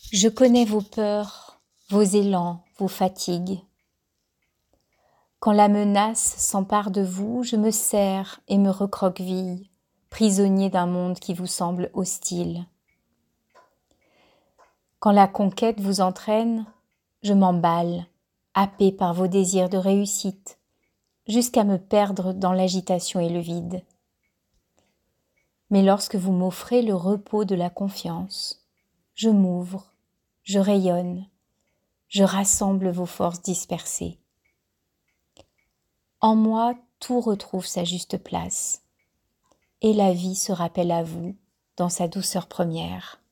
Je connais vos peurs, vos élans, vos fatigues. Quand la menace s'empare de vous, je me serre et me recroqueville, prisonnier d'un monde qui vous semble hostile. Quand la conquête vous entraîne, je m'emballe, happé par vos désirs de réussite, jusqu'à me perdre dans l'agitation et le vide. Mais lorsque vous m'offrez le repos de la confiance, je m'ouvre, je rayonne, je rassemble vos forces dispersées. En moi, tout retrouve sa juste place, et la vie se rappelle à vous dans sa douceur première.